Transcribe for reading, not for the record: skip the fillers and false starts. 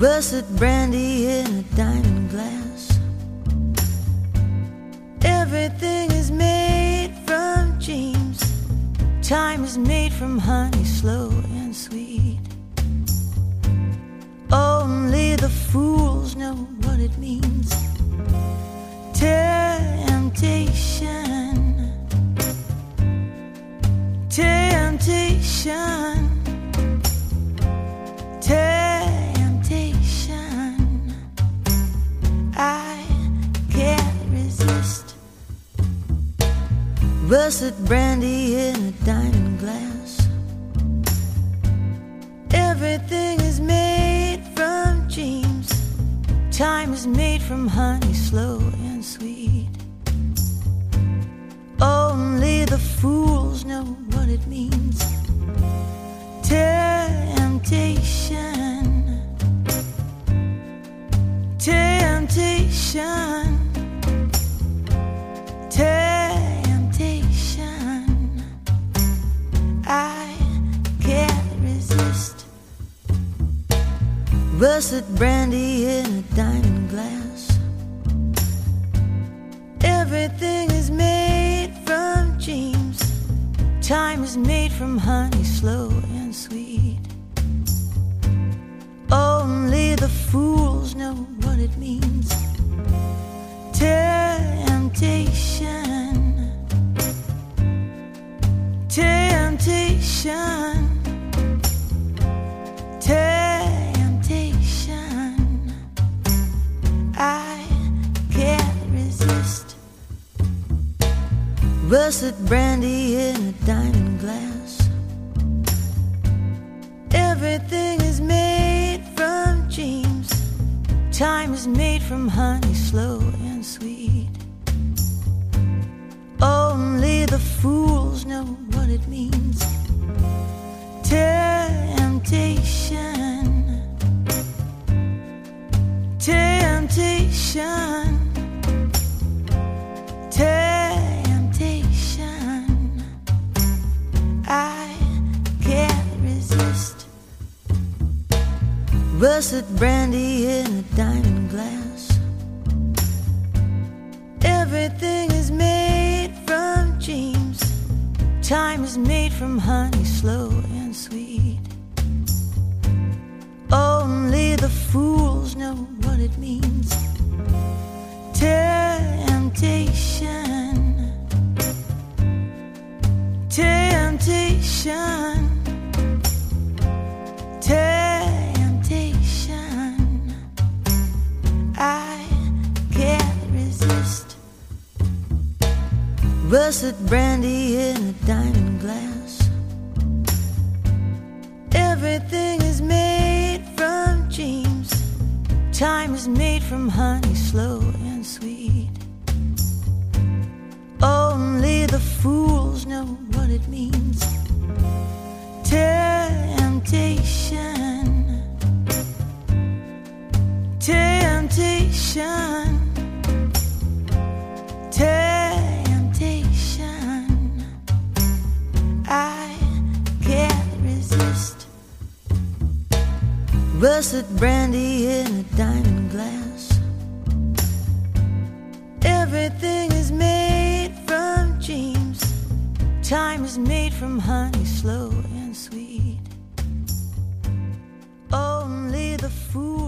Russet brandy in a diamond glass. Everything is made from dreams. Time is made from honey, slow and sweet. Only the fools know what it means. Temptation, temptation, temptation. I can't resist. Russet brandy in a diamond glass. Everything is made from dreams. Time is made from honey, slow and sweet. Only the fools know what it means. Temptation, temptation, temptation. I can't resist. Russet brandy in a diamond glass. Everything is made from dreams. Time is made from honey, slow and sweet. Only the fools know what it means. Temptation, temptation, temptation. I can't resist. Russet brandy in a diamond glass. Everything is made from dreams. Time is made from honey, slow and sweet. Only the fools know what it means. Temptation, temptation, temptation. I can't resist. Russet brandy in a diamond glass. Everything is made from dreams. Time is made from honey, slow and sweet. Only the fools know what it means. Temptation, temptation, temptation. I can't resist. Russet brandy in a diamond glass. Everything is made from dreams. Time is made from honey, slow and sweet. Only the fools know what it means. Temptation, temptation, temptation. I can't resist. Russet brandy in a diamond glass. Everything is made from dreams. Time is made from honey, slow and sweet. Only the fool